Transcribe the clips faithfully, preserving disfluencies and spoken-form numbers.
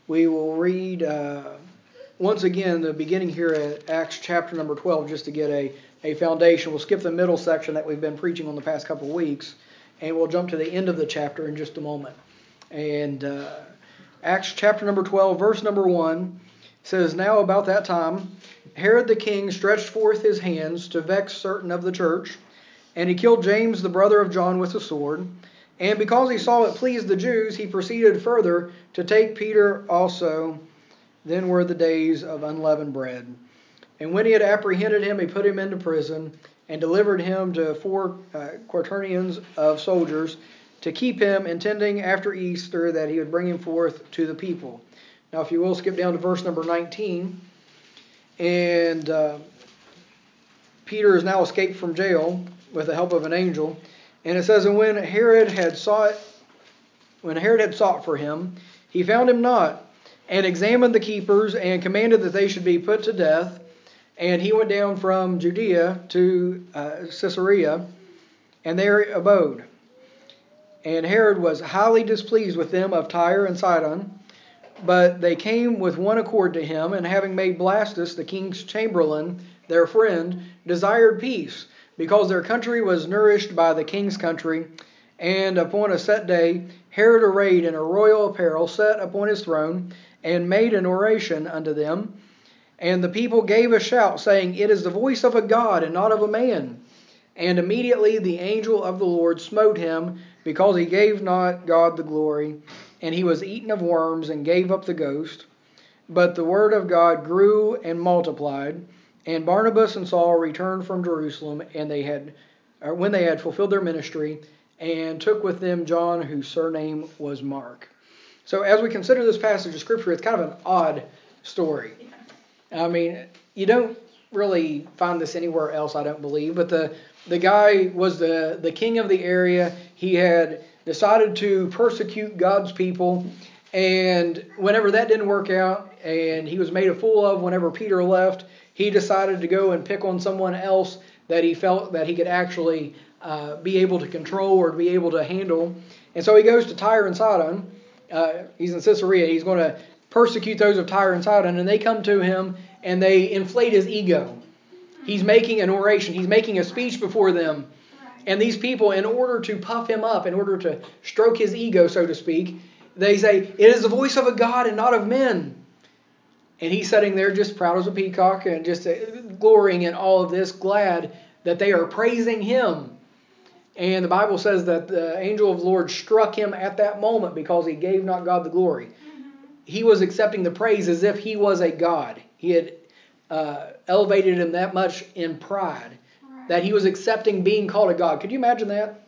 we will read uh, once again the beginning here at Acts chapter number twelve just to get a, a foundation. We'll skip the middle section that we've been preaching on the past couple of weeks, and we'll jump to the end of the chapter in just a moment. And uh, Acts chapter number twelve, verse number one says, "Now about that time, Herod the king stretched forth his hands to vex certain of the church, and he killed James the brother of John with a sword. And because he saw it pleased the Jews, he proceeded further to take Peter also. Then were the days of unleavened bread. And when he had apprehended him, he put him into prison, and delivered him to four uh, quaternions of soldiers, to keep him, intending after Easter that he would bring him forth to the people." Now, if you will, skip down to verse number nineteen. And uh, Peter has now escaped from jail with the help of an angel. And it says, "And when Herod had sought, when Herod had sought for him, he found him not, and examined the keepers, and commanded that they should be put to death. And he went down from Judea to uh, Caesarea, and there abode. And Herod was highly displeased with them of Tyre and Sidon, but they came with one accord to him, and having made Blastus, the king's chamberlain, their friend, desired peace, because their country was nourished by the king's country. And upon a set day, Herod arrayed in a royal apparel sat upon his throne, and made an oration unto them. And the people gave a shout, saying, It is the voice of a God, and not of a man. And immediately the angel of the Lord smote him, because he gave not God the glory. And he was eaten of worms, and gave up the ghost. But the word of God grew and multiplied. And Barnabas and Saul returned from Jerusalem, and they had, or when they had fulfilled their ministry, and took with them John, whose surname was Mark." So as we consider this passage of Scripture, it's kind of an odd story. I mean, you don't really find this anywhere else, I don't believe. But the, the guy was the, the king of the area. He had decided to persecute God's people. And whenever that didn't work out, and he was made a fool of whenever Peter left, he decided to go and pick on someone else that he felt that he could actually uh, be able to control or be able to handle. And so he goes to Tyre and Sidon. Uh, he's in Caesarea. He's going to persecute those of Tyre and Sidon. And they come to him and they inflate his ego. He's making an oration. He's making a speech before them. And these people, in order to puff him up, in order to stroke his ego, so to speak, they say, "It is the voice of a God and not of men." And he's sitting there just proud as a peacock and just glorying in all of this, glad that they are praising him. And the Bible says that the angel of the Lord struck him at that moment because he gave not God the glory. He was accepting the praise as if he was a God. He had uh, elevated him that much in pride that he was accepting being called a God. Could you imagine that?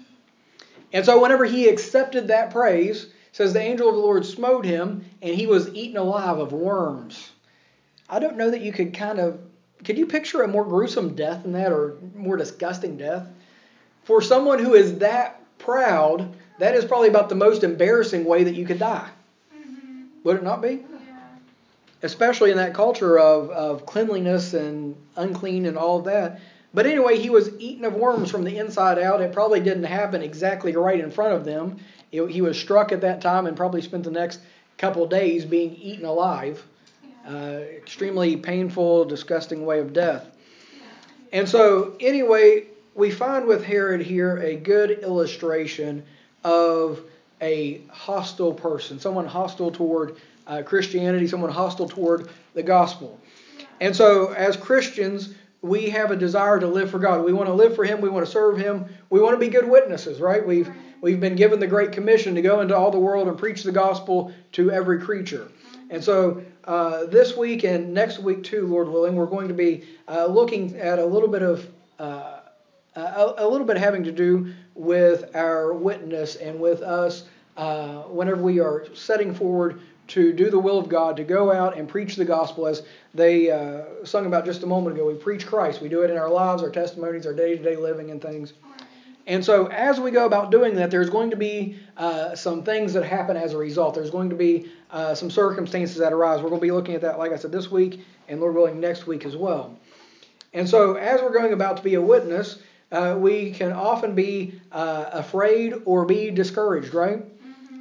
And so whenever he accepted that praise, says the angel of the Lord smote him, and he was eaten alive of worms. I don't know that you could kind of, could you picture a more gruesome death than that, or more disgusting death? For someone who is that proud, that is probably about the most embarrassing way that you could die. Mm-hmm. Would it not be? Yeah. Especially in that culture of, of cleanliness and unclean and all of that. But anyway, he was eaten of worms from the inside out. It probably didn't happen exactly right in front of them. It, he was struck at that time and probably spent the next couple of days being eaten alive. Yeah. Uh, extremely painful, disgusting way of death. Yeah. And so, anyway, we find with Herod here a good illustration of a hostile person, someone hostile toward uh, Christianity, someone hostile toward the gospel. Yeah. And so, as Christians, we have a desire to live for God. We want to live for Him. We want to serve Him. We want to be good witnesses, right? We've we've been given the Great Commission to go into all the world and preach the gospel to every creature. And so uh, this week and next week too, Lord willing, we're going to be uh, looking at a little bit of uh, a, a little bit having to do with our witness and with us uh, whenever we are setting forward to do the will of God, to go out and preach the gospel, as they uh, sung about just a moment ago. We preach Christ. We do it in our lives, our testimonies, our day-to-day living and things. And so as we go about doing that, there's going to be uh, some things that happen as a result. There's going to be uh, some circumstances that arise. We're going to be looking at that, like I said, this week, and Lord willing, next week as well. And so as we're going about to be a witness, uh, we can often be uh, afraid or be discouraged, right? Mm-hmm.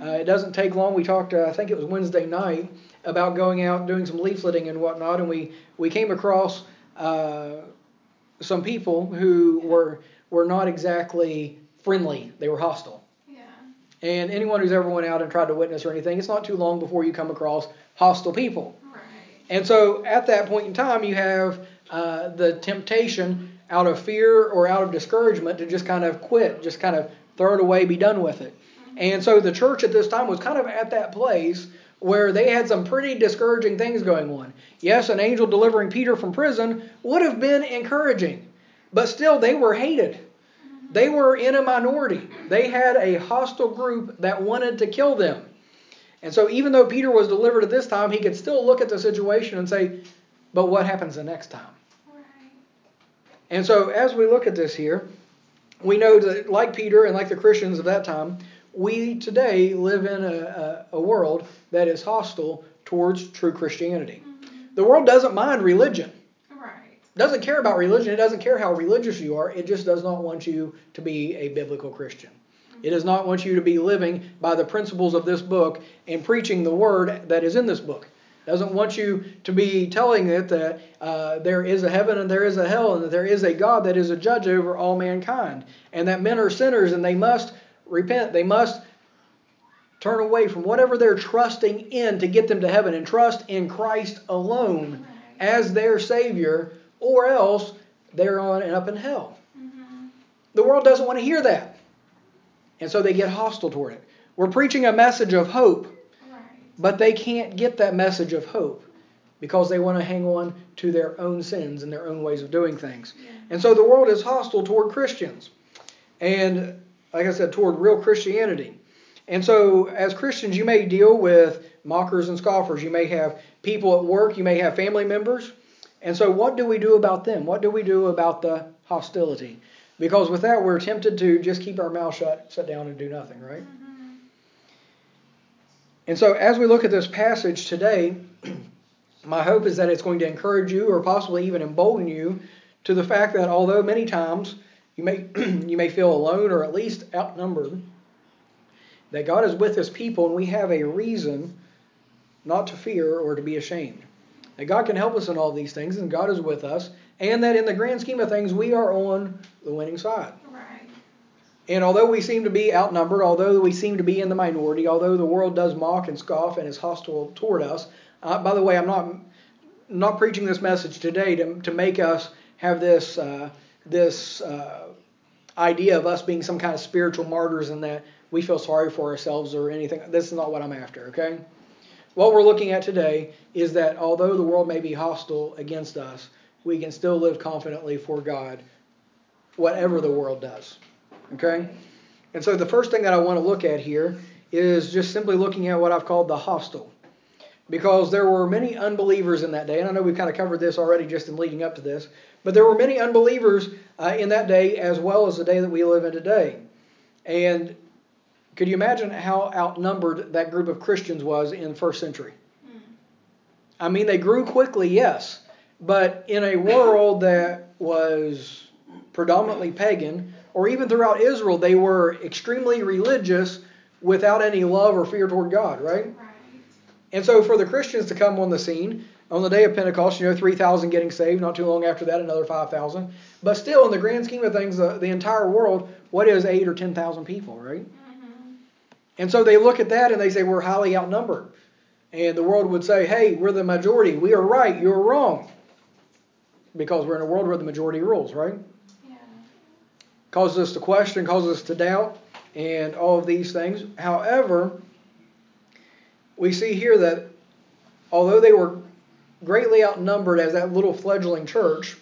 Uh, it doesn't take long. We talked, uh, I think it was Wednesday night, about going out and doing some leafleting and whatnot, and we, we came across uh, some people who were were not exactly friendly. They were hostile. Yeah. And anyone who's ever went out and tried to witness or anything, it's not too long before you come across hostile people. Right. And so at that point in time, you have uh, the temptation out of fear or out of discouragement to just kind of quit, just kind of throw it away, be done with it. Mm-hmm. And so the church at this time was kind of at that place where they had some pretty discouraging things going on. Yes, an angel delivering Peter from prison would have been encouraging, but still they were hated. Mm-hmm. They were in a minority. They had a hostile group that wanted to kill them. And so even though Peter was delivered at this time, he could still look at the situation and say, but what happens the next time? Right. And so as we look at this here, we know that like Peter and like the Christians of that time, we today live in a, a, a world that is hostile towards true Christianity. Mm-hmm. The world doesn't mind religion. Right. Doesn't care about religion. It doesn't care how religious you are. It just does not want you to be a biblical Christian. It does not want you to be living by the principles of this book and preaching the word that is in this book. It doesn't want you to be telling it that uh, there is a heaven and there is a hell and that there is a God that is a judge over all mankind and that men are sinners and they must repent. They must turn away from whatever they're trusting in to get them to heaven and trust in Christ alone as their Savior, or else they're on and up in hell. Mm-hmm. The world doesn't want to hear that. And so they get hostile toward it. We're preaching a message of hope, right, but they can't get that message of hope because they want to hang on to their own sins and their own ways of doing things. Yeah. And so the world is hostile toward Christians. And like I said, toward real Christianity. And so as Christians, you may deal with mockers and scoffers. You may have people at work. You may have family members. And so what do we do about them? What do we do about the hostility? Because with that, we're tempted to just keep our mouth shut, sit down, and do nothing, right? Mm-hmm. And so as we look at this passage today, my hope is that it's going to encourage you or possibly even embolden you to the fact that although many times you may you may feel alone or at least outnumbered, that God is with His people and we have a reason not to fear or to be ashamed. That God can help us in all these things and God is with us, and that in the grand scheme of things we are on the winning side. Right. And although we seem to be outnumbered, although we seem to be in the minority, although the world does mock and scoff and is hostile toward us, uh, by the way, I'm not not preaching this message today to to make us have this uh, this uh, idea of us being some kind of spiritual martyrs and that we feel sorry for ourselves or anything. This is not what I'm after, okay? What we're looking at today is that although the world may be hostile against us, we can still live confidently for God, whatever the world does. Okay? And so the first thing that I want to look at here is just simply looking at what I've called the hostile. Because there were many unbelievers in that day, and I know we've kind of covered this already just in leading up to this, but there were many unbelievers uh, in that day as well as the day that we live in today. And could you imagine how outnumbered that group of Christians was in the first century? Mm. I mean, they grew quickly, yes, but in a world that was predominantly pagan, or even throughout Israel, they were extremely religious without any love or fear toward God, right? Right. And so for the Christians to come on the scene, on the day of Pentecost, you know, three thousand getting saved, not too long after that, another five thousand. But still, in the grand scheme of things, the, the entire world, what is eight or ten thousand people, right? And so they look at that and they say, we're highly outnumbered. And the world would say, hey, we're the majority. We are right. You're wrong. Because we're in a world where the majority rules, right? Yeah. Causes us to question, causes us to doubt, and all of these things. However, we see here that although they were greatly outnumbered as that little fledgling church,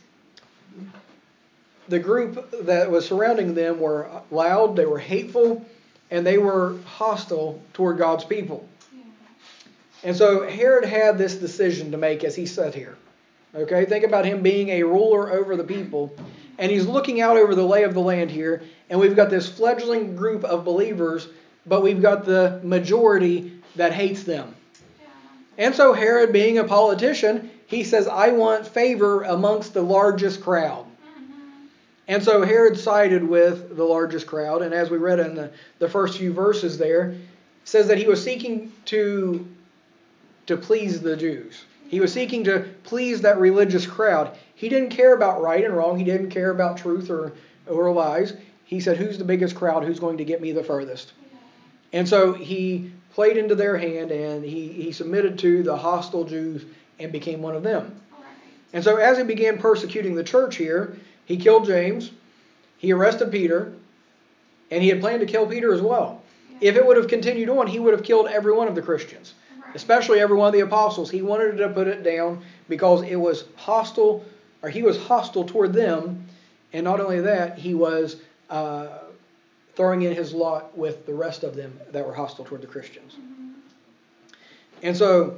the group that was surrounding them were loud, they were hateful, and they were hostile toward God's people. Yeah. And so Herod had this decision to make as he sat here. Okay, think about him being a ruler over the people. And he's looking out over the lay of the land here. And we've got this fledgling group of believers, but we've got the majority that hates them. Yeah. And so Herod, being a politician, he says, I want favor amongst the largest crowd. And so Herod sided with the largest crowd, and as we read in the, the first few verses there, says that he was seeking to, to please the Jews. He was seeking to please that religious crowd. He didn't care about right and wrong. He didn't care about truth or, or lies. He said, who's the biggest crowd? Who's going to get me the furthest? And so he played into their hand, and he, he submitted to the hostile Jews and became one of them. And so as he began persecuting the church here, he killed James, he arrested Peter, and he had planned to kill Peter as well. If it would have continued on, he would have killed every one of the Christians, especially every one of the apostles. He wanted to put it down because it was hostile, or he was hostile toward them, and not only that, he was uh, throwing in his lot with the rest of them that were hostile toward the Christians. And so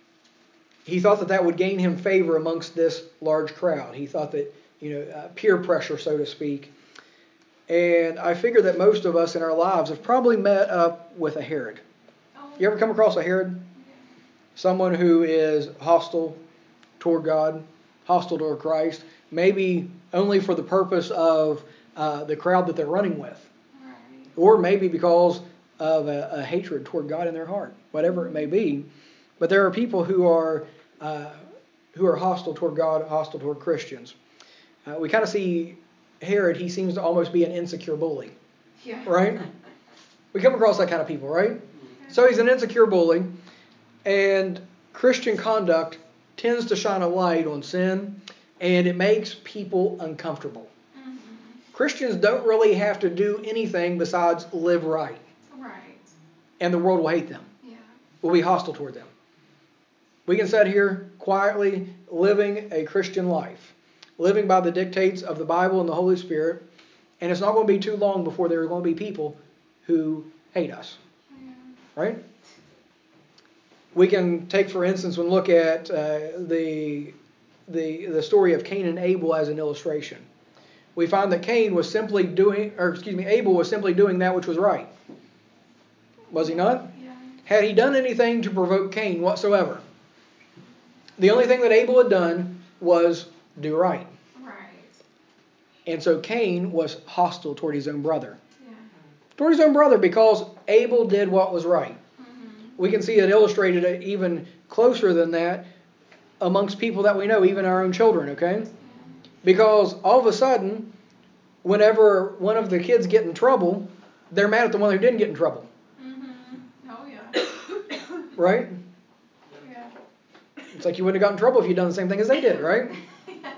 he thought that that would gain him favor amongst this large crowd. He thought that, you know, uh, peer pressure, so to speak. And I figure that most of us in our lives have probably met up with a Herod. You ever come across a Herod? Someone who is hostile toward God, hostile toward Christ, maybe only for the purpose of uh, the crowd that they're running with. Right. Or maybe because of a, a hatred toward God in their heart, whatever it may be. But there are people who are uh, who are hostile toward God, hostile toward Christians. Uh, we kind of see Herod, he seems to almost be an insecure bully. Yeah. Right? We come across that kind of people, right? Yeah. So he's an insecure bully, and Christian conduct tends to shine a light on sin, and it makes people uncomfortable. Mm-hmm. Christians don't really have to do anything besides live right. Right. And the world will hate them. Yeah. Will be hostile toward them. We can sit here quietly living a Christian life, living by the dictates of the Bible and the Holy Spirit, and it's not going to be too long before there are going to be people who hate us. Yeah. Right? We can take, for instance, and look at uh, the, the the story of Cain and Abel as an illustration. We find that Cain was simply doing, or excuse me, Abel was simply doing that which was right. Was he not? Yeah. Had he done anything to provoke Cain whatsoever? The only thing that Abel had done was do right. Right. And so Cain was hostile toward his own brother. Yeah. Toward his own brother because Abel did what was right. We can see it illustrated even closer than that amongst people that we know, even our own children, okay? Because all of a sudden, whenever one of the kids get in trouble, they're mad at the one who didn't get in trouble. Mm-hmm. Oh, yeah. Right? Yeah. It's like you wouldn't have gotten in trouble if you'd done the same thing as they did, right? Yeah.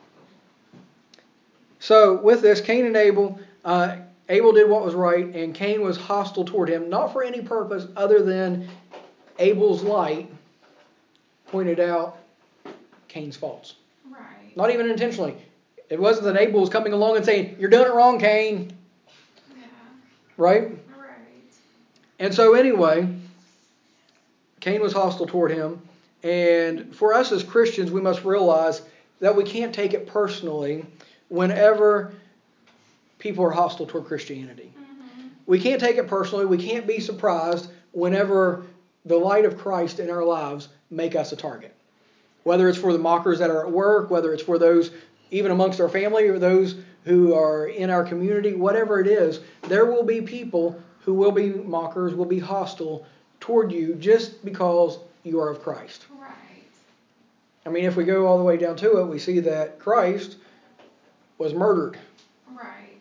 So with this, Cain and Abel, uh, Abel did what was right, and Cain was hostile toward him, not for any purpose other than Abel's light pointed out Cain's faults. Right. Not even intentionally. It wasn't that Abel was coming along and saying, "You're doing it wrong, Cain." Yeah. Right? Right. And so anyway, Cain was hostile toward him. And for us as Christians, we must realize that we can't take it personally whenever people are hostile toward Christianity. Mm-hmm. We can't take it personally. We can't be surprised whenever the light of Christ in our lives make us a target. Whether it's for the mockers that are at work, whether it's for those even amongst our family or those who are in our community, whatever it is, there will be people who will be mockers, will be hostile toward you just because you are of Christ. Right. I mean, if we go all the way down to it, we see that Christ was murdered. Right.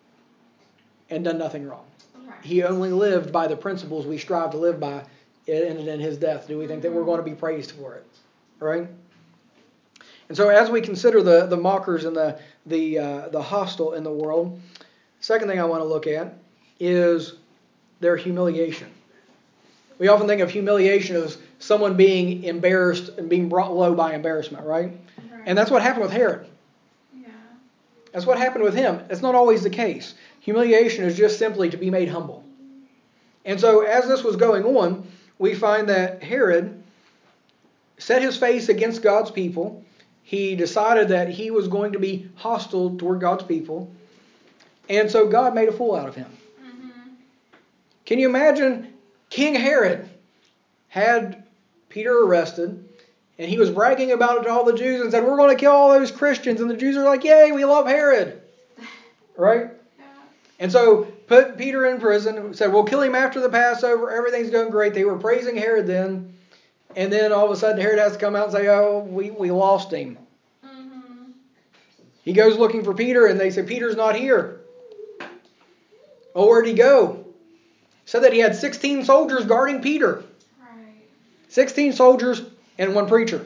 And done nothing wrong. Right. He only lived by the principles we strive to live by. It ended in his death. Do we think that we're going to be praised for it? Right? And so as we consider the, the mockers and the the uh, the hostile in the world, second thing I want to look at is their humiliation. We often think of humiliation as someone being embarrassed and being brought low by embarrassment, right? Right. And that's what happened with Herod. Yeah. That's what happened with him. It's not always the case. Humiliation is just simply to be made humble. And so as this was going on, we find that Herod set his face against God's people. He decided that he was going to be hostile toward God's people. And so God made a fool out of him. Mm-hmm. Can you imagine King Herod had Peter arrested, and he was bragging about it to all the Jews and said, "We're going to kill all those Christians." And the Jews are like, "Yay, we love Herod." Right? Yeah. And so put Peter in prison, said, we'll kill him after the Passover. Everything's going great. They were praising Herod then. And then all of a sudden Herod has to come out and say, oh, we, we lost him. Mm-hmm. He goes looking for Peter and they say, Peter's not here. Oh, where'd he go? Said that he had sixteen soldiers guarding Peter. Right. sixteen soldiers and one preacher.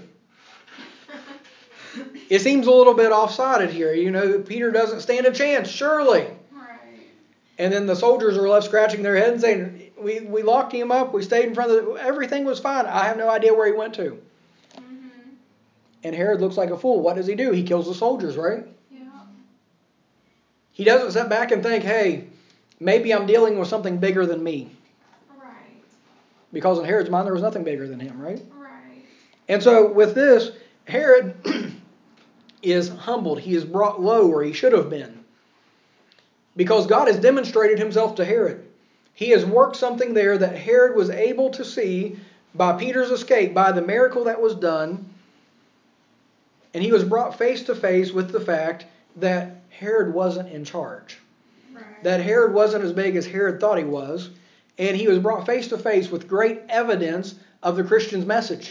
It seems a little bit off-sided here. You know, Peter doesn't stand a chance, surely. Right. And then the soldiers are left scratching their heads and saying, we, we locked him up, we stayed in front of the... Everything was fine. I have no idea where he went to. Mm-hmm. And Herod looks like a fool. What does he do? He kills the soldiers, right? Yeah. He doesn't sit back and think, hey, maybe I'm dealing with something bigger than me. Right. Because in Herod's mind, there was nothing bigger than him, right? Right. And so with this, Herod... is humbled. He is brought low where he should have been. Because God has demonstrated himself to Herod. He has worked something there that Herod was able to see by Peter's escape, by the miracle that was done. And he was brought face to face with the fact that Herod wasn't in charge. Right. That Herod wasn't as big as Herod thought he was. And he was brought face to face with great evidence of the Christian's message.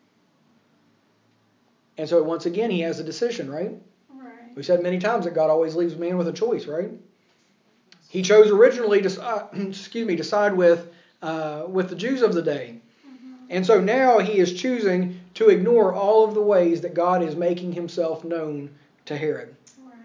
And so once again, he has a decision, right? Right. We said many times that God always leaves man with a choice, right? He chose originally to, uh, excuse me, to side with uh, with the Jews of the day, mm-hmm. and so now he is choosing to ignore all of the ways that God is making himself known to Herod. Right.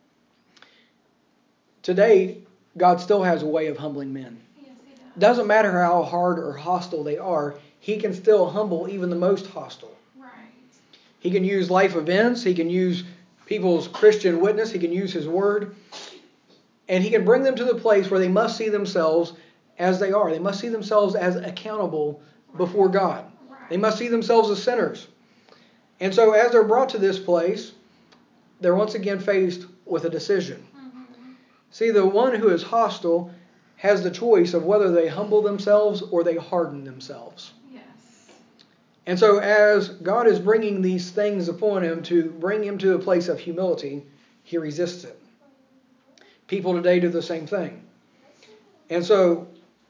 Today, God still has a way of humbling men. Yes, he does. Doesn't matter how hard or hostile they are, he can still humble even the most hostile. He can use life events. He can use people's Christian witness. He can use his word. And he can bring them to the place where they must see themselves as they are. They must see themselves as accountable before God. They must see themselves as sinners. And so as they're brought to this place, they're once again faced with a decision. Mm-hmm. See, the one who is hostile has the choice of whether they humble themselves or they harden themselves. And so as God is bringing these things upon him to bring him to a place of humility, he resists it. People today do the same thing. And so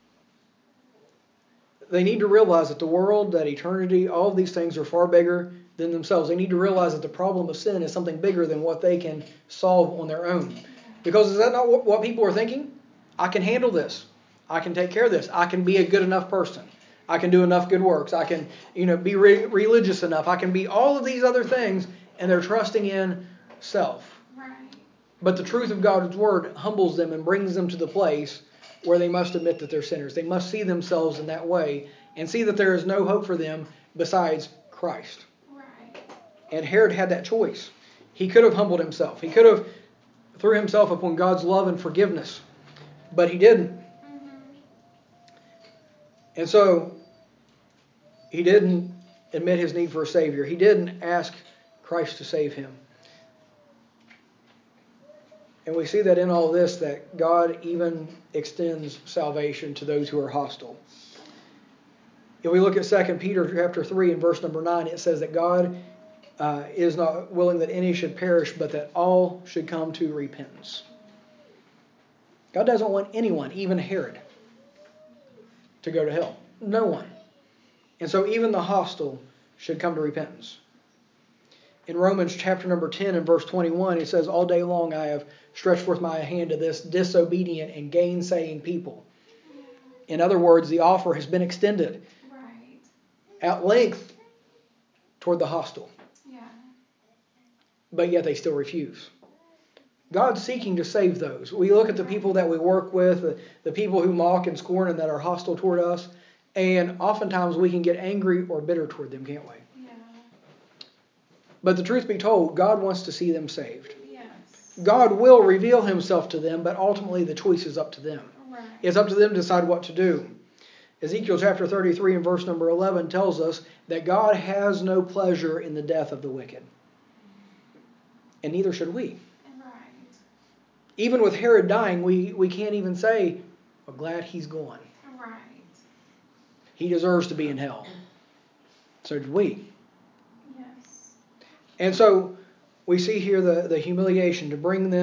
they need to realize that the world, that eternity, all of these things are far bigger than themselves. They need to realize that the problem of sin is something bigger than what they can solve on their own. Because is that not what people are thinking? I can handle this. I can take care of this. I can be a good enough person. I can do enough good works. I can, you know, be re- religious enough. I can be all of these other things, and they're trusting in self. Right. But the truth of God's word humbles them and brings them to the place where they must admit that they're sinners. They must see themselves in that way and see that there is no hope for them besides Christ. Right. And Herod had that choice. He could have humbled himself. He could have threw himself upon God's love and forgiveness, but he didn't. And so he didn't admit his need for a Savior. He didn't ask Christ to save him. And we see that in all this that God even extends salvation to those who are hostile. If we look at Second Peter chapter three and verse number nine, it says that God uh, is not willing that any should perish, but that all should come to repentance. God doesn't want anyone, even Herod, to go to hell. No one. And so even the hostile should come to repentance. In Romans chapter number ten and verse twenty-one, it says, all day long I have stretched forth my hand to this disobedient and gainsaying people. In other words, the offer has been extended right. at length toward the hostile. Yeah. But yet they still refuse. God's seeking to save those. We look at the people that we work with, the, the people who mock and scorn and that are hostile toward us, and oftentimes we can get angry or bitter toward them, can't we? Yeah. But the truth be told, God wants to see them saved. Yes. God will reveal himself to them, but ultimately the choice is up to them. Right. It's up to them to decide what to do. Ezekiel chapter thirty-three and verse number eleven tells us that God has no pleasure in the death of the wicked. And neither should we. Even with Herod dying, we, we can't even say, well, glad he's gone. Right. He deserves to be in hell. So did we. Yes. And so we see here the, the humiliation to bring them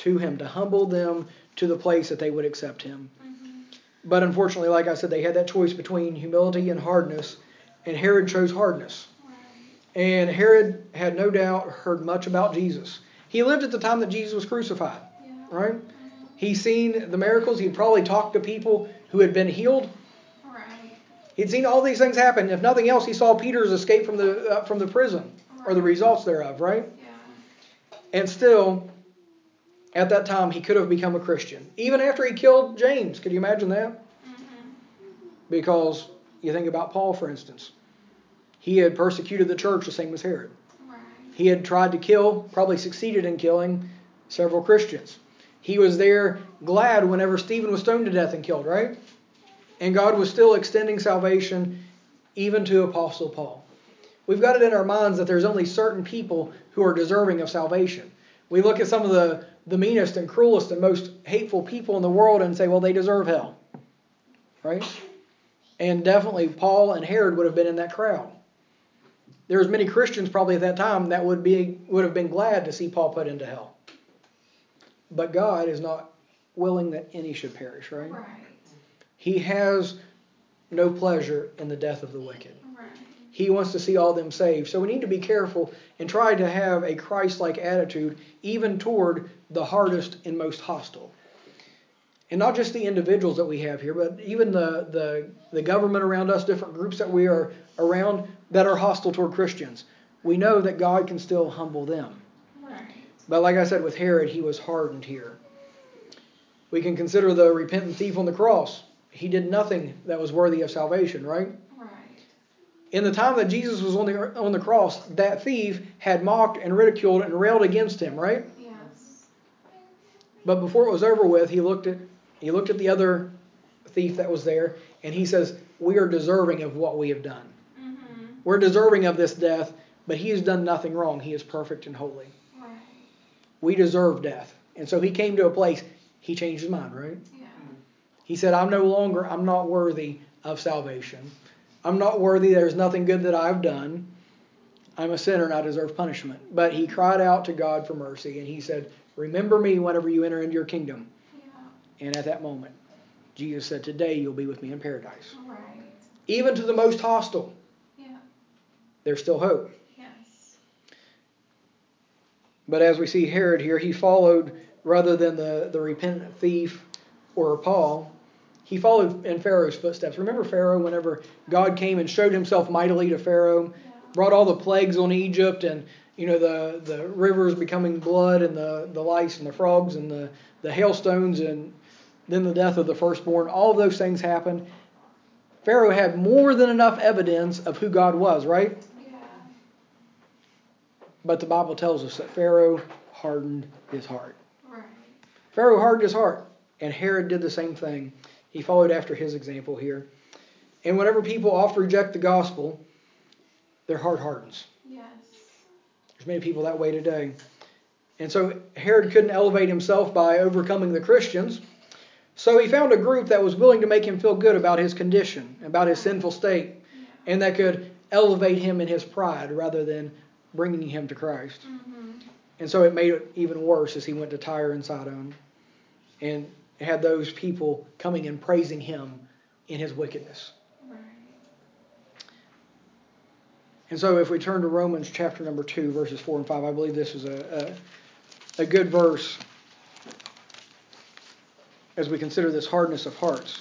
to him, to humble them to the place that they would accept him. Mm-hmm. But unfortunately, like I said, they had that choice between humility and hardness, and Herod chose hardness. Right. And Herod had no doubt heard much about Jesus. He lived at the time that Jesus was crucified, Yeah. right? Mm-hmm. He'd seen the miracles. He'd probably talked to people who had been healed. Right. He'd seen all these things happen. If nothing else, he saw Peter's escape from the uh, from the prison, or the results thereof, right? Yeah. And still, at that time, he could have become a Christian. Even after he killed James. Could you imagine that? Mm-hmm. Because you think about Paul, for instance. He had persecuted the church the same as Herod. Right. He had tried to kill, probably succeeded in killing, several Christians. He was there glad whenever Stephen was stoned to death and killed, right? And God was still extending salvation even to Apostle Paul. We've got it in our minds that there's only certain people who are deserving of salvation. We look at some of the, the meanest and cruelest and most hateful people in the world and say, well, they deserve hell. Right? And definitely Paul and Herod would have been in that crowd. There was many Christians probably at that time that would be would have been glad to see Paul put into hell. But God is not willing that any should perish, right? Right. He has no pleasure in the death of the wicked. Right. He wants to see all them saved. So we need to be careful and try to have a Christ-like attitude even toward the hardest and most hostile. And not just the individuals that we have here, but even the, the, the government around us, different groups that we are around that are hostile toward Christians. We know that God can still humble them. Right. But like I said with Herod, he was hardened here. We can consider the repentant thief on the cross. He did nothing that was worthy of salvation, right? Right. In the time that Jesus was on the on the cross, that thief had mocked and ridiculed and railed against him, right? Yes. But before it was over with, he looked at he looked at the other thief that was there, and he says, "We are deserving of what we have done. Mm-hmm. We're deserving of this death, but he has done nothing wrong. He is perfect and holy. Right. We deserve death." And so he came to a place, he changed his mind, right? Yeah. He said, I'm no longer, I'm not worthy of salvation. I'm not worthy, there's nothing good that I've done. I'm a sinner and I deserve punishment. But he cried out to God for mercy, and he said, remember me whenever you enter into your kingdom. Yeah. And at that moment, Jesus said, today you'll be with me in paradise. Right. Even to the most hostile, Yeah. there's still hope. Yes. But as we see Herod here, he followed, rather than the, the repentant thief or Paul, he followed in Pharaoh's footsteps. Remember Pharaoh, whenever God came and showed himself mightily to Pharaoh, Yeah. brought all the plagues on Egypt, and you know the, the rivers becoming blood, and the, the lice and the frogs and the, the hailstones, and then the death of the firstborn. All of those things happened. Pharaoh had more than enough evidence of who God was, right? Yeah. But the Bible tells us that Pharaoh hardened his heart. Right. Pharaoh hardened his heart, and Herod did the same thing. He followed after his example here. And whenever people often reject the gospel, their heart hardens. Yes. There's many people that way today. And so Herod couldn't elevate himself by overcoming the Christians. So he found a group that was willing to make him feel good about his condition, about his sinful state, Yeah. and that could elevate him in his pride rather than bringing him to Christ. Mm-hmm. And so it made it even worse as he went to Tyre and Sidon and had those people coming and praising him in his wickedness. Right. And so if we turn to Romans chapter number two, verses four and five, I believe this is a, a, a good verse as we consider this hardness of hearts.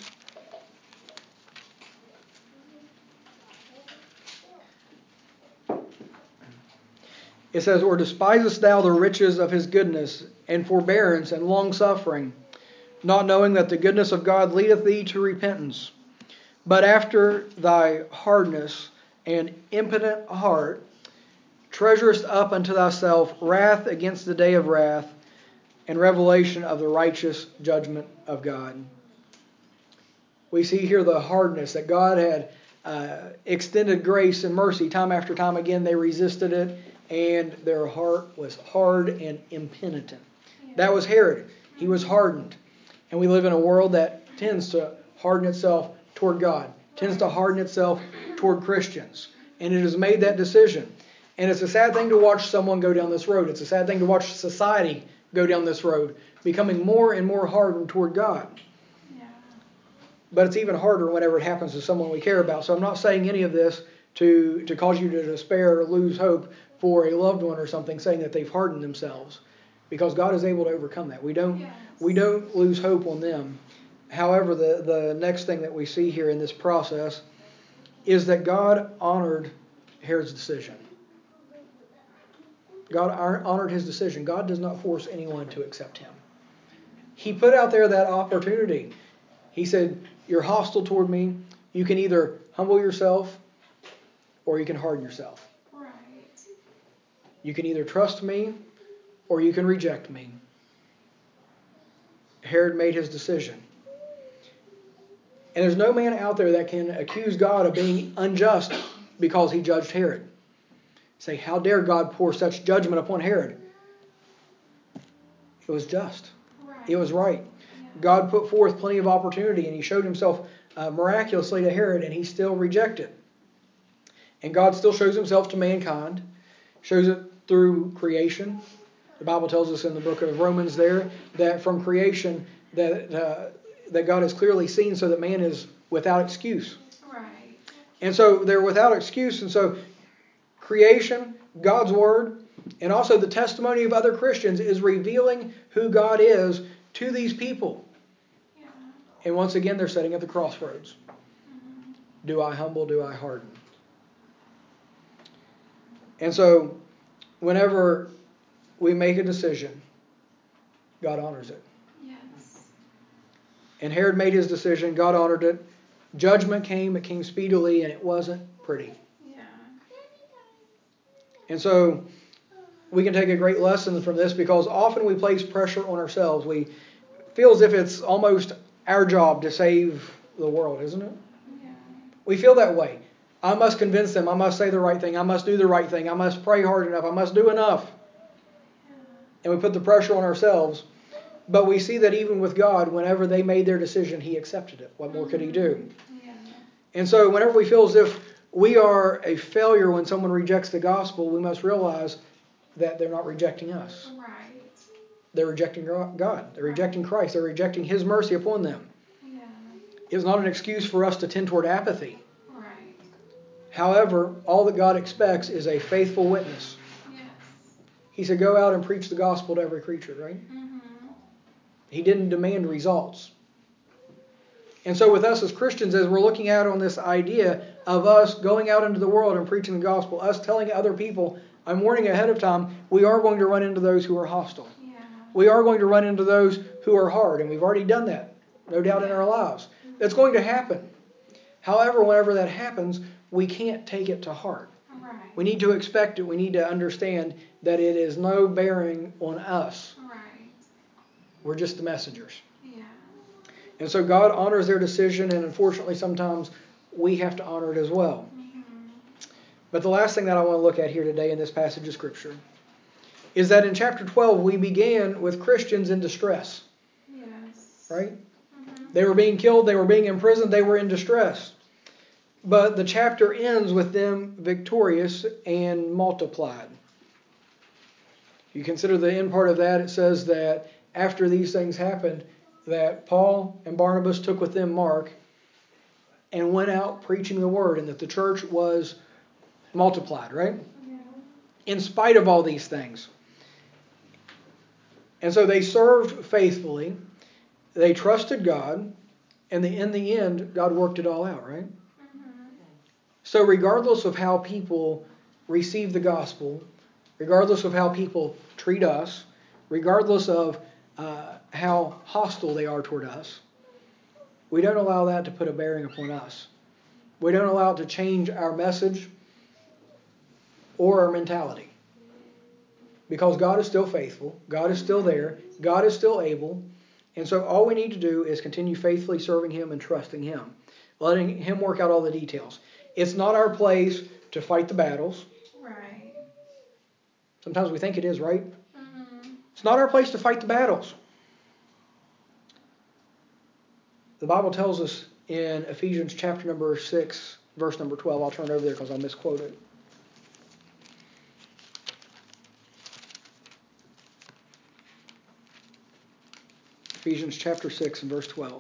It says, or despisest thou the riches of his goodness and forbearance and long-suffering, not knowing that the goodness of God leadeth thee to repentance? But after thy hardness and impotent heart, treasurest up unto thyself wrath against the day of wrath and revelation of the righteous judgment of God. We see here the hardness that God had uh, extended grace and mercy time after time again. They resisted it, and their heart was hard and impenitent. Yeah. That was Herod. He was hardened. And we live in a world that tends to harden itself toward God, tends to harden itself toward Christians. And it has made that decision. And it's a sad thing to watch someone go down this road. It's a sad thing to watch society go down this road, becoming more and more hardened toward God. Yeah. But it's even harder whenever it happens to someone we care about. So I'm not saying any of this to, to cause you to despair or lose hope for a loved one or something, saying that they've hardened themselves. Because God is able to overcome that. We don't Yes. we don't lose hope on them. However, the, the next thing that we see here in this process is that God honored Herod's decision. God honored his decision. God does not force anyone to accept him. He put out there that opportunity. He said, you're hostile toward me. You can either humble yourself or you can harden yourself. Right. You can either trust me or you can reject me. Herod made his decision. And there's no man out there that can accuse God of being unjust because he judged Herod. Say, how dare God pour such judgment upon Herod? It was just. Right. It was right. Yeah. God put forth plenty of opportunity, and he showed himself uh, miraculously to Herod, and he still rejected. And God still shows himself to mankind, shows it through creation. The Bible tells us in the book of Romans there that from creation that uh, that God has clearly seen so that man is without excuse. Right. And so they're without excuse. And so creation, God's word, and also the testimony of other Christians is revealing who God is to these people. Yeah. And once again, they're sitting at the crossroads. Mm-hmm. Do I humble? Do I harden? And so whenever we make a decision, God honors it. Yes. And Herod made his decision. God honored it. Judgment came. It came speedily, and it wasn't pretty. Yeah. And so we can take a great lesson from this, because often we place pressure on ourselves. We feel as if it's almost our job to save the world, isn't it? Yeah. We feel that way. I must convince them. I must say the right thing. I must do the right thing. I must pray hard enough. I must do enough. And we put the pressure on ourselves. But we see that even with God, whenever they made their decision, he accepted it. What more could he do? Yeah. And so whenever we feel as if we are a failure when someone rejects the gospel, we must realize that they're not rejecting us. Right. They're rejecting God. They're rejecting Christ. They're rejecting his mercy upon them. Yeah. It's not an excuse for us to tend toward apathy. Right. However, all that God expects is a faithful witness. Yes. He said, go out and preach the gospel to every creature, right? Mm-hmm. He didn't demand results. And so with us as Christians, as we're looking out on this idea of us going out into the world and preaching the gospel, us telling other people, I'm warning ahead of time, we are going to run into those who are hostile. Yeah. We are going to run into those who are hard, and we've already done that, no doubt, in our lives. That's going to happen. However, whenever that happens, we can't take it to heart. Right. We need to expect it. We need to understand that it is no bearing on us. Right. We're just the messengers. Yeah. And so God honors their decision, and unfortunately sometimes we have to honor it as well. Mm-hmm. But the last thing that I want to look at here today in this passage of Scripture is that in chapter twelve we began with Christians in distress. Yes. Right? Mm-hmm. They were being killed, they were being imprisoned, they were in distress. But the chapter ends with them victorious and multiplied. You consider the end part of that, it says that after these things happened, that Paul and Barnabas took with them Mark and went out preaching the word, and that the church was multiplied, right? Yeah. In spite of all these things. And so they served faithfully, they trusted God, and in the end, God worked it all out, right? Mm-hmm. So regardless of how people receive the gospel, regardless of how people treat us, regardless of uh, how hostile they are toward us, we don't allow that to put a bearing upon us. We don't allow it to change our message or our mentality. Because God is still faithful, God is still there, God is still able, and so all we need to do is continue faithfully serving him and trusting him, letting him work out all the details. It's not our place to fight the battles. Right. Sometimes we think it is, right? Mm-hmm. It's not our place to fight the battles. The Bible tells us in Ephesians chapter number six, verse number twelve. I'll turn over there because I'll misquote it. Ephesians chapter six and verse twelve.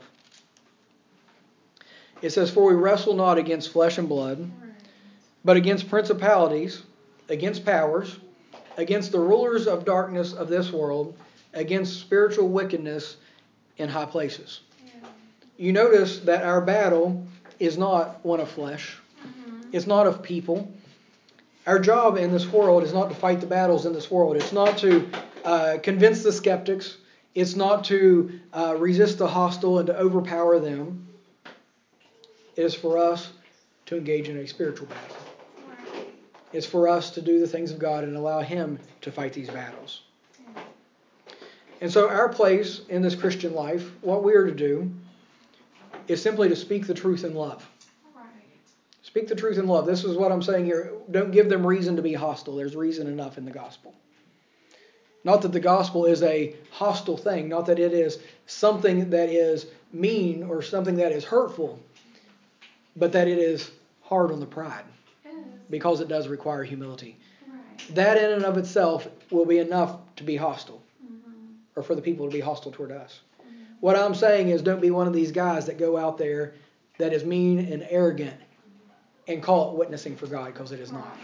It says, "For we wrestle not against flesh and blood, but against principalities, against powers, against the rulers of darkness of this world, against spiritual wickedness in high places." Yeah. You notice that our battle is not one of flesh. Mm-hmm. It's not of people. Our job in this world is not to fight the battles in this world. It's not to uh, convince the skeptics. It's not to uh, resist the hostile and to overpower them. It is for us to engage in a spiritual battle. It's for us to do the things of God and allow Him to fight these battles. And so our place in this Christian life, what we are to do, is simply to speak the truth in love. Speak the truth in love. This is what I'm saying here. Don't give them reason to be hostile. There's reason enough in the gospel. Not that the gospel is a hostile thing. Not that it is something that is mean or something that is hurtful. But that it is hard on the pride. Because it does require humility. Right. That in and of itself will be enough to be hostile. Mm-hmm. Or for the people to be hostile toward us. Mm-hmm. What I'm saying is, don't be one of these guys that go out there that is mean and arrogant and call it witnessing for God, because it is not.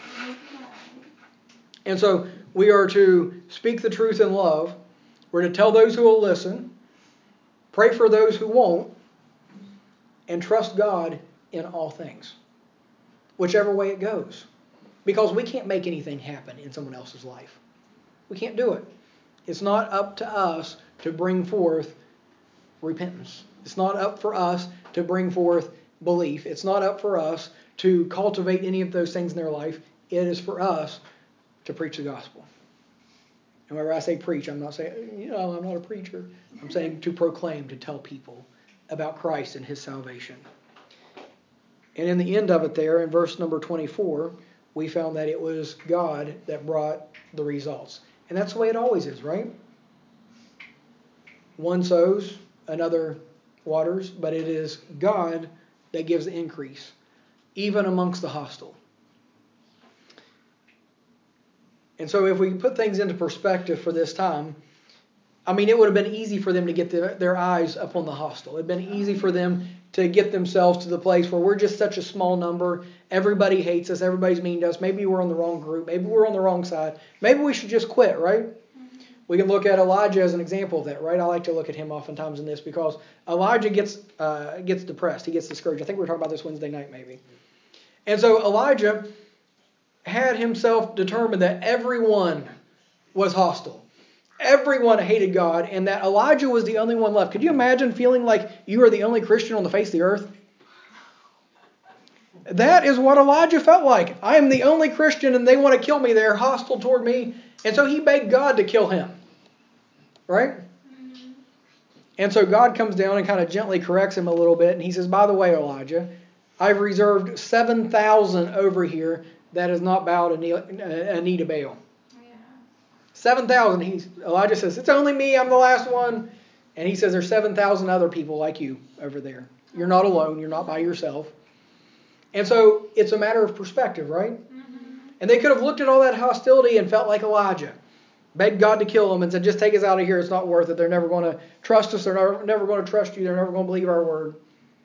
And so we are to speak the truth in love. We're to tell those who will listen, pray for those who won't, and trust God in all things, whichever way it goes. Because we can't make anything happen in someone else's life. We can't do it. It's not up to us to bring forth repentance. It's not up for us to bring forth belief. It's not up for us to cultivate any of those things in their life. It is for us to preach the gospel. And whenever I say preach, I'm not saying, you know, I'm not a preacher. I'm saying to proclaim, to tell people about Christ and His salvation. And in the end of it there, in verse number twenty-four, we found that it was God that brought the results. And that's the way it always is, right? One sows, another waters, but it is God that gives the increase, even amongst the hostile. And so if we put things into perspective for this time, I mean, it would have been easy for them to get their, their eyes up on the hostile. It would have been easy for them to get themselves to the place where we're just such a small number. Everybody hates us. Everybody's mean to us. Maybe we're on the wrong group. Maybe we're on the wrong side. Maybe we should just quit, right? Mm-hmm. We can look at Elijah as an example of that, right? I like to look at him oftentimes in this because Elijah gets uh, gets depressed. He gets discouraged. I think we were talking about this Wednesday night maybe. And so Elijah had himself determined that everyone was hostile. Everyone hated God, and that Elijah was the only one left. Could you imagine feeling like you are the only Christian on the face of the earth? That is what Elijah felt like. I am the only Christian, and they want to kill me. They're hostile toward me. And so he begged God to kill him. Right? Mm-hmm. And so God comes down and kind of gently corrects him a little bit, and he says, by the way, Elijah, I've reserved seven thousand over here that has not bowed a knee, a knee to Baal. seven thousand. He, Elijah says, it's only me. I'm the last one. And he says, there's seven thousand other people like you over there. You're not alone. You're not by yourself. And so it's a matter of perspective, right? Mm-hmm. And they could have looked at all that hostility and felt like Elijah. Begged God to kill them and said, just take us out of here. It's not worth it. They're never going to trust us. They're never, never going to trust you. They're never going to believe our word.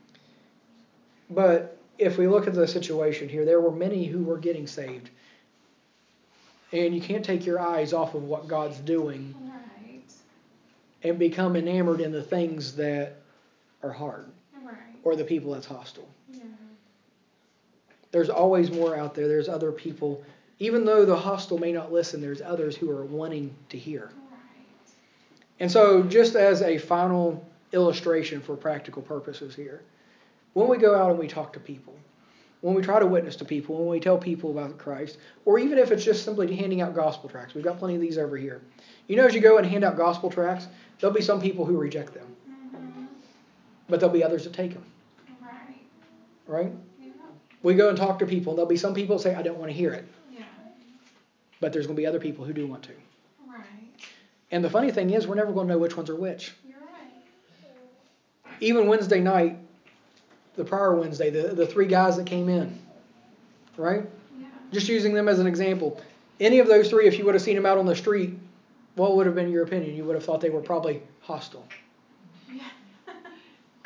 But if we look at the situation here, there were many who were getting saved. And you can't take your eyes off of what God's doing right. and become enamored in the things that are hard right. or the people that's hostile. Yeah. There's always more out there. There's other people. Even though the hostile may not listen, there's others who are wanting to hear. Right. And so just as a final illustration for practical purposes here, when we go out and we talk to people, when we try to witness to people, when we tell people about Christ, or even if it's just simply handing out gospel tracts. We've got plenty of these over here. You know, as you go and hand out gospel tracts, there'll be some people who reject them. Mm-hmm. But there'll be others that take them. Right. Right? Yeah. We go and talk to people, and there'll be some people that say, I don't want to hear it. Yeah. But there's going to be other people who do want to. Right. And the funny thing is, we're never going to know which ones are which. You're right. Even Wednesday night, the prior Wednesday, the, the three guys that came in, right? Yeah. Just using them as an example. Any of those three, if you would have seen them out on the street, what would have been your opinion? You would have thought they were probably hostile.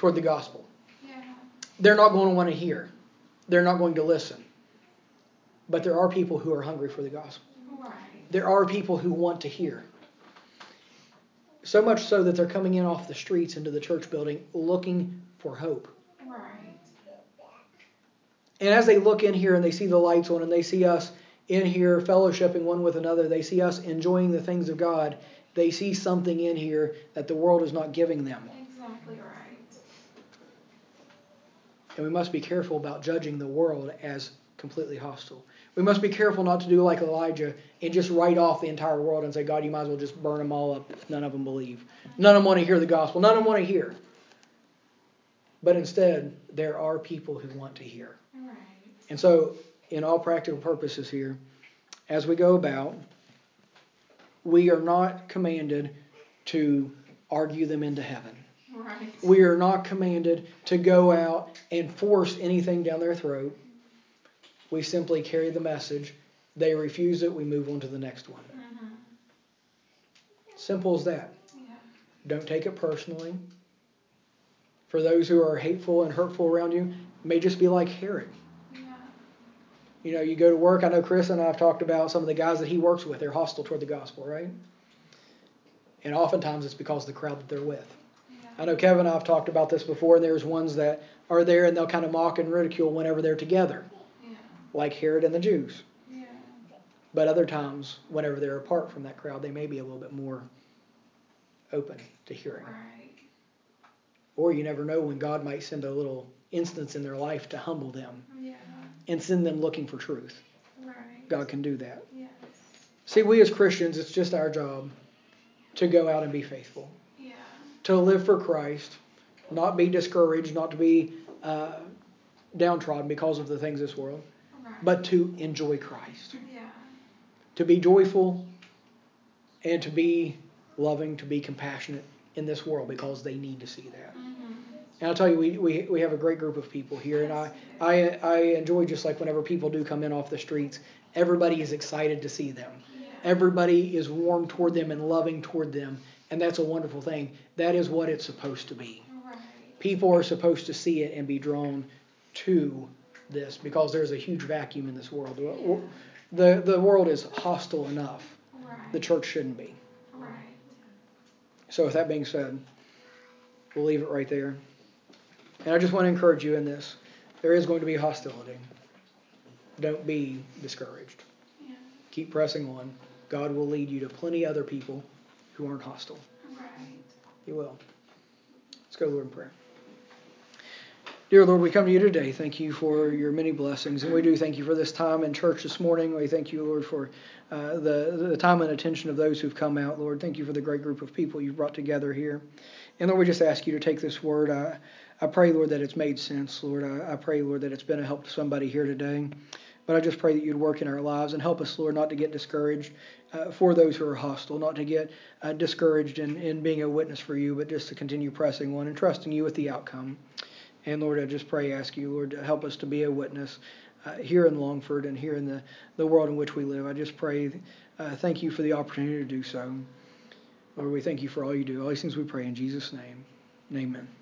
toward the gospel. Yeah. They're not going to want to hear. They're not going to listen. But there are people who are hungry for the gospel. Right. There are people who want to hear. So much so that they're coming in off the streets into the church building looking for hope. Right. And as they look in here and they see the lights on and they see us in here fellowshipping one with another, they see us enjoying the things of God, they see something in here that the world is not giving them. Exactly right. And we must be careful about judging the world as completely hostile. We must be careful not to do like Elijah and just write off the entire world and say, God, you might as well just burn them all up if none of them believe. None of them want to hear the gospel. None of them want to hear. But instead, there are people who want to hear. Right. And so, in all practical purposes here, as we go about, we are not commanded to argue them into heaven. Right. We are not commanded to go out and force anything down their throat. We simply carry the message. They refuse it, we move on to the next one. Mm-hmm. Simple as that. Yeah. Don't take it personally. For those who are hateful and hurtful around you, it may just be like Herod. Yeah. You know, you go to work. I know Chris and I have talked about some of the guys that he works with. They're hostile toward the gospel, right? And oftentimes it's because of the crowd that they're with. Yeah. I know Kevin and I have talked about this before, and there's ones that are there and they'll kind of mock and ridicule whenever they're together, Yeah. like Herod and the Jews. Yeah. But other times, whenever they're apart from that crowd, they may be a little bit more open to hearing. Right. Or you never know when God might send a little instance in their life to humble them Yeah. and send them looking for truth. Right. God can do that. Yes. See, we as Christians, it's just our job to go out and be faithful. Yeah. To live for Christ, not be discouraged, not to be uh, downtrodden because of the things of this world, Right. but to enjoy Christ. Yeah. To be joyful and to be loving, to be compassionate in this world because they need to see that. Mm-hmm. And I'll tell you, we, we we have a great group of people here, and I, I I enjoy just like whenever people do come in off the streets, everybody is excited to see them. Yeah. Everybody is warm toward them and loving toward them, and that's a wonderful thing. That is what it's supposed to be. Right. People are supposed to see it and be drawn to this because there's a huge vacuum in this world. Yeah. The the world is hostile enough. Right. The church shouldn't be. Right. So with that being said, we'll leave it right there. And I just want to encourage you in this. There is going to be hostility. Don't be discouraged. Yeah. Keep pressing on. God will lead you to plenty other people who aren't hostile. Right. He will. Let's go, Lord, in prayer. Dear Lord, we come to you today. Thank you for your many blessings. And we do thank you for this time in church this morning. We thank you, Lord, for uh, the, the time and attention of those who've come out, Lord. Thank you for the great group of people you've brought together here. And Lord, we just ask you to take this word. I, I pray, Lord, that it's made sense, Lord. I, I pray, Lord, that it's been a help to somebody here today. But I just pray that you'd work in our lives and help us, Lord, not to get discouraged uh, for those who are hostile, not to get uh, discouraged in, in being a witness for you, but just to continue pressing on and trusting you with the outcome. And Lord, I just pray, ask you, Lord, to help us to be a witness uh, here in Longford and here in the, the world in which we live. I just pray, uh, thank you for the opportunity to do so. Lord, we thank you for all you do. All these things we pray in Jesus' name. Amen.